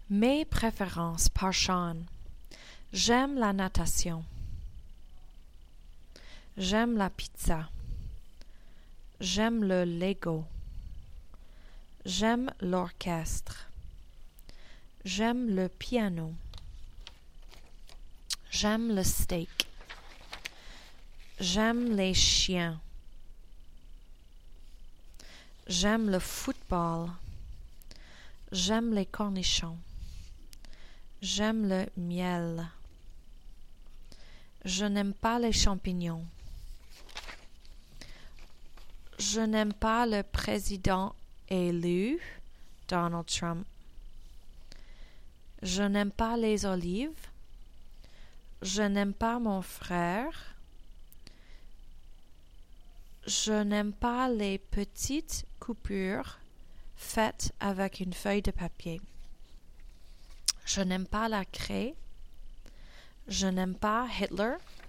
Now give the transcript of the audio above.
Mes préférences par Sean. J'aime la natation. J'aime la pizza. J'aime le Lego. J'aime l'orchestre. J'aime le piano. J'aime le steak. J'aime les chiens. J'aime le football. J'aime les cornichons. J'aime le miel. Je n'aime pas les champignons. Je n'aime pas le président élu, Donald Trump. Je n'aime pas les olives. Je n'aime pas mon frère. Je n'aime pas les petites coupures faites avec une feuille de papier. Je n'aime pas la craie. Je n'aime pas Hitler.